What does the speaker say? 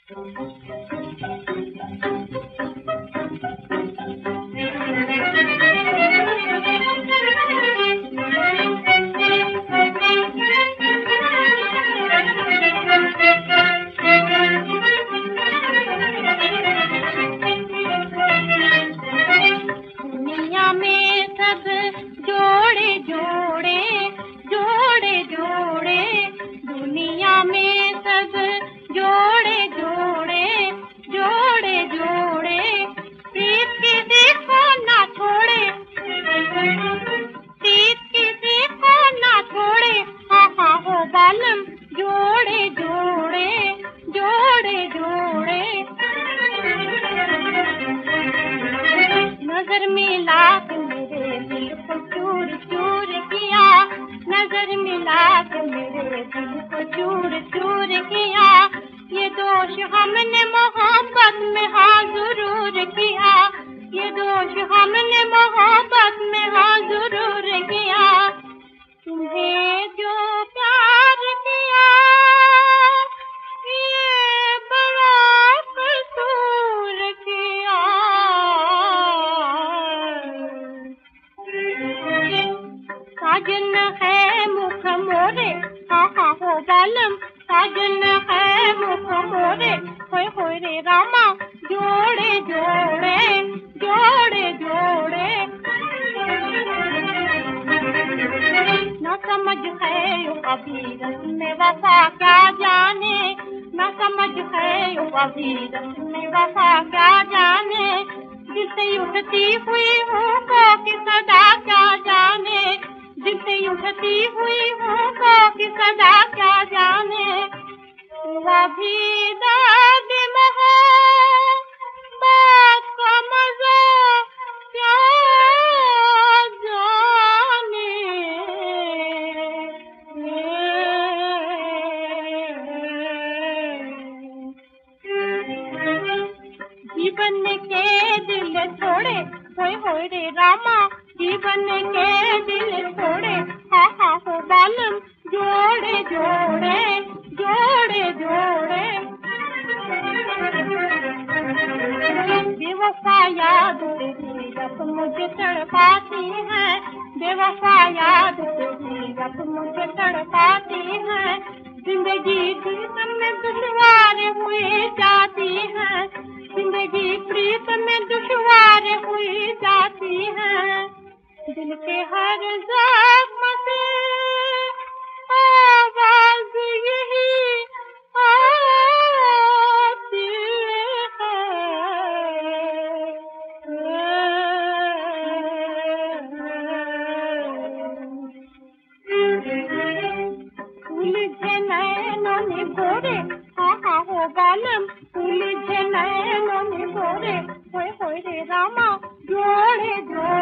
दुनिया में सब जोड़े जोड़े जोड़े जोड़े, दुनिया में सब जोड़े जोड़े जोड़े जोड़े, प्रीत किसी को ना छोड़े, प्रीत किसी को ना छोड़े, हाँ हाँ हो बालम जोड़े जोड़े जोड़े जोड़े। नजर मिला के मेरे दिल को चूर चूर किया, नजर मिला के मेरे दिल को चूर चूर किया, ये दोष हमने मोहब्बत में हाँ जरूर किया, ये दोष हमने मोहब्बत में हाँ जरूर किया। तुम्हें जो प्यार किया ये बड़ा कसूर किया, साजन है मुख मोरे, हाँ हाँ हो बालम साजन है मुख मोरे, होए होए रे रामा जोड़े जोड़े जोड़े जोड़े। न समझ है यो कभी में वफा क्या जाने, न समझ है यो कभी में वफा क्या जाने, दिल से उठती हुई हूँ को कि सदा क्या जाने, दिल से उठती हुई हूँ को कि सदा क्या जाने। वही दर्द मोहब्बत का मज़ा क्या जाने, जीवन के दिल छोड़े, होए होए रे रामा जीवन के दिल छोड़े, हाँ हाँ हो बालम जोड़े जोड़े जोड़े जोड़े। बेवफा याद तेरी रब मुझे तड़पाती है, बेवफा याद तेरी रब मुझे तड़पाती है, जिंदगी प्रीत में दुश्वार हुई जाती है, जिंदगी प्रीत में दुश्वार हुई जाती है। दिल के हर जख्म से आवाज यही आती है। उलझे नैनों ने भोरे, हाँ हाँ हो बालम उलझे नैनों ने भोरे, होए होए रे रामा जोड़े जोड़े।